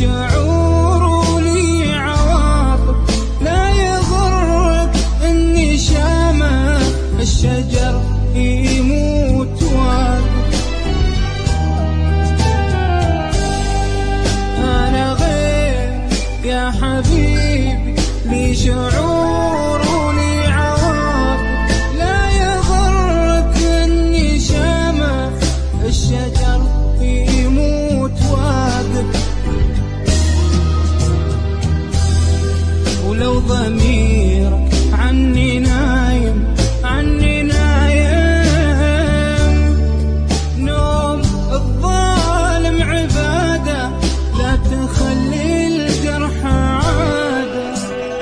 شعور ولي عواطف، لا يغرك اني شامة الشجر يموت واقف. انا غير يا حبيبي لي شعور ولي عواطف، لا يغرك اني شامة الشجر يموت واقف. ولو ضميرك عني نايم، عني نايم، نوم الظالم عبادة، لا تخلي الجرح عادة.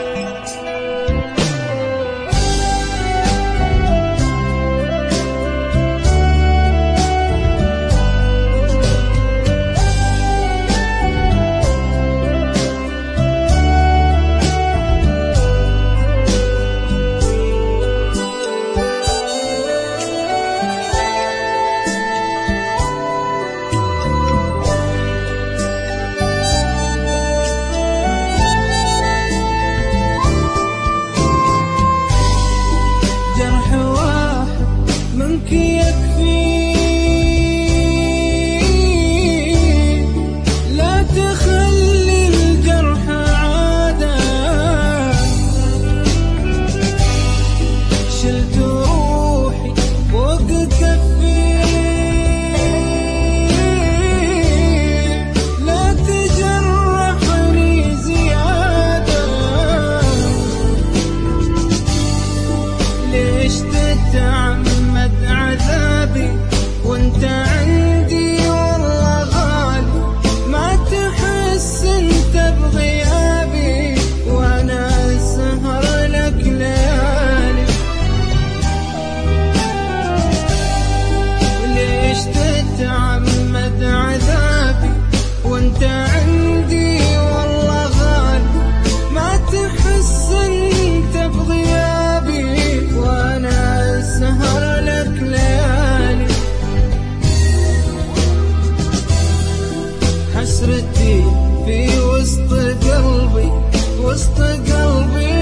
جرح واحد منك يكفي، لا تخلي الجرح عادة. شلت روحي فوق كفي، لا تجرحني زيادة. ليش تتعمد عذابي وانت عندي والله غالي؟ ما تحس انت بغيابي وانا اسهر لك ليالي. ليش تتعمد عذابي وانت عندي والله غالي؟ ما تحس انت بغيابي وانا اسهر لك ليالي. حسرتي في وسط قلبي، وسط قلبي